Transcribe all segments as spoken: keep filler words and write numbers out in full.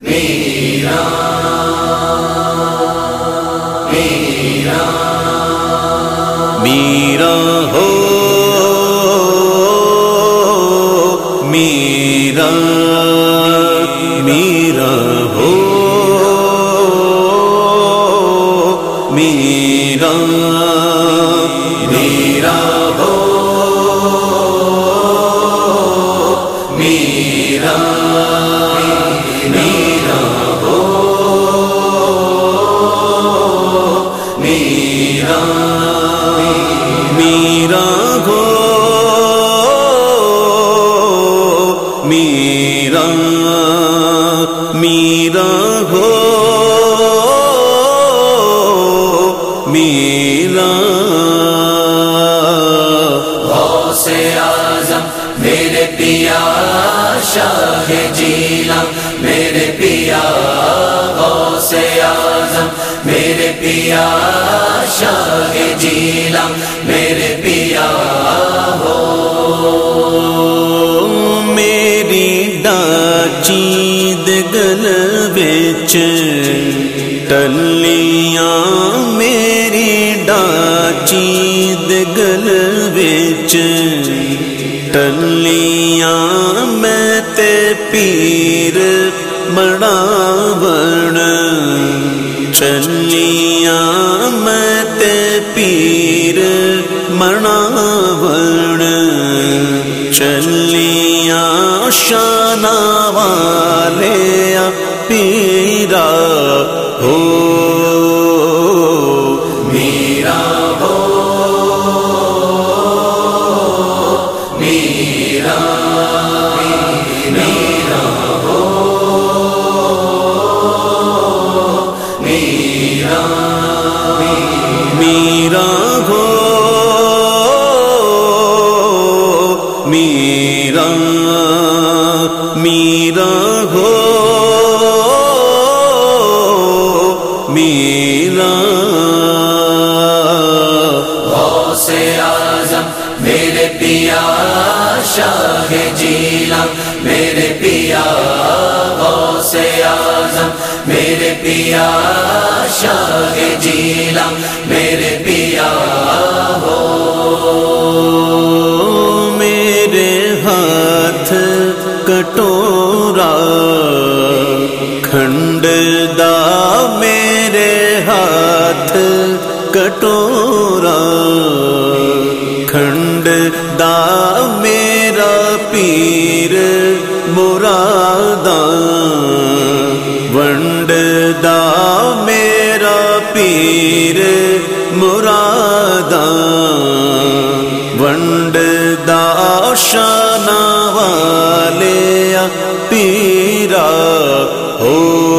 میرا میرا میرا ہو میرا میرا ہو میرا میرا ہو میرا میرا ہو میرا میرا ہو میرا میرا ہو میرا غوث اعظم میرے پیا شاہ جیلاں میرے پیا غوث اعظم میرے پیا شاہ جیلاں میرے پیا ہو میری ڈاچید گل وچ ٹلیاں میری ڈاچید گل وچ ٹلیاں میں تے پیر مڑاون چلیاں میں تے پیر مڑاون چلیاں شانہ والے پیرا ہو میرا ہو میرا میرا ہو میرا میرا ہو میرا میرا ہو میرا غوث اعظم میرے پیا شاہ جیلاں میرے پیا غوث اعظم میرے پیا شاہ جیلاں میرے پیا ہو میرے ہاتھ کٹورا کھنڈ دا میرے ہاتھ کٹورا کھنڈ دا میرا پیر مراداں ونڈ دا میرا پیر مراداں ونڈ دا شانہ والے پیرا ہو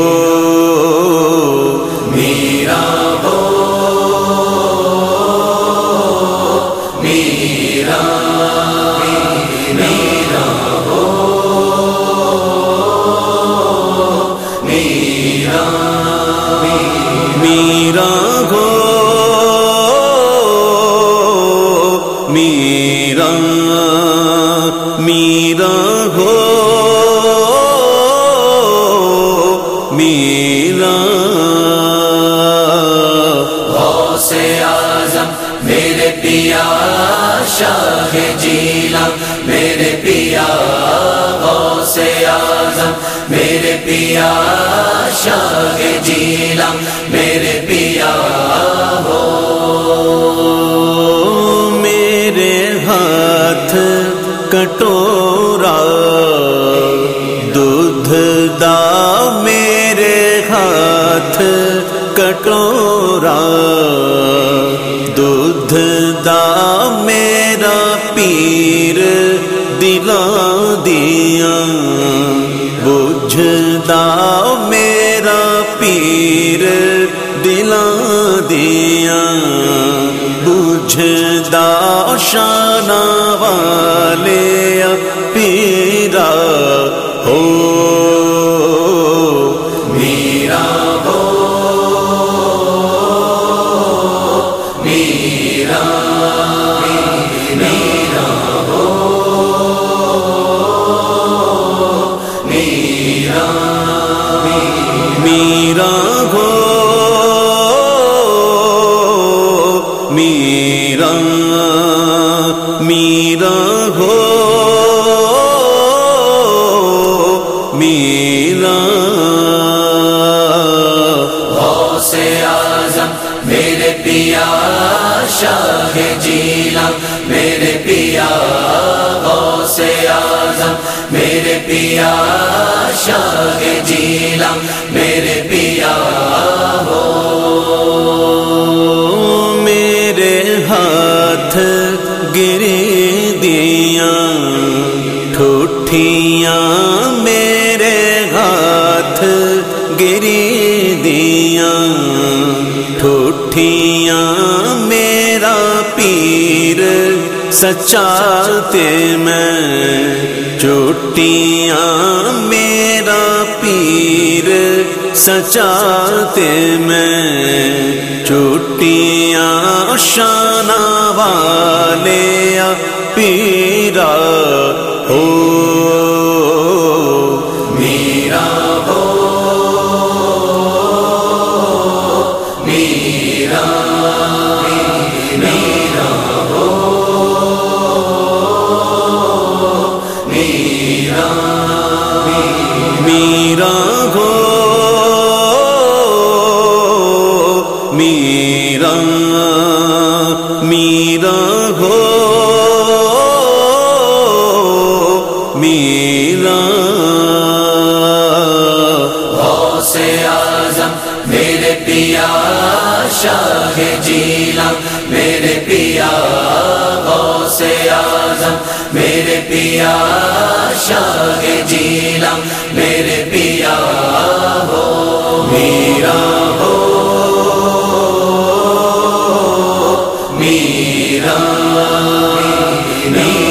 میرا ہو میرا میرا ہو میرا میرا ہو میرا میرا ہو میرا غوث اعظم میرے پیا شاہ جیلاں میرے پیا غوث اعظم میرے پیا شاہ جیلاں میرے پیا ہو میرے ہاتھ کٹورا دودھ دا میرے ہاتھ کٹورا دودھ دا میرا پیر دلاں دیاں بجھ دا میرا پیر دلاں دیاں بجھ دا شانہ والے پیرا ہو میرا ہو میرا میرا ہو میرا میرا ہو میرا میرا ہو میرا غوث اعظم میرے پیا شاہ جیلان میرے پیا غوث اعظم میرے پیا شاہ جیلان میرے پیا ہو میرے ہاتھ گری دیاں ٹھوٹھیاں میرے ہاتھ گری دیاں ٹھوٹھیاں میرا پیر سچا تے میں چوٹیاں میرا پیر سچا تے میں چوٹیاں شانہ والے پیرا ہو میرا ہو میرا میرا ہو میرا میرا ہو میرا میرا ہو میرا غوث اعظم میرے پیا شاہ جیلان میرے پیا غوث اعظم میرے پیا شاہ جیلان میرے پیا ہو میرا ہو میرا میرا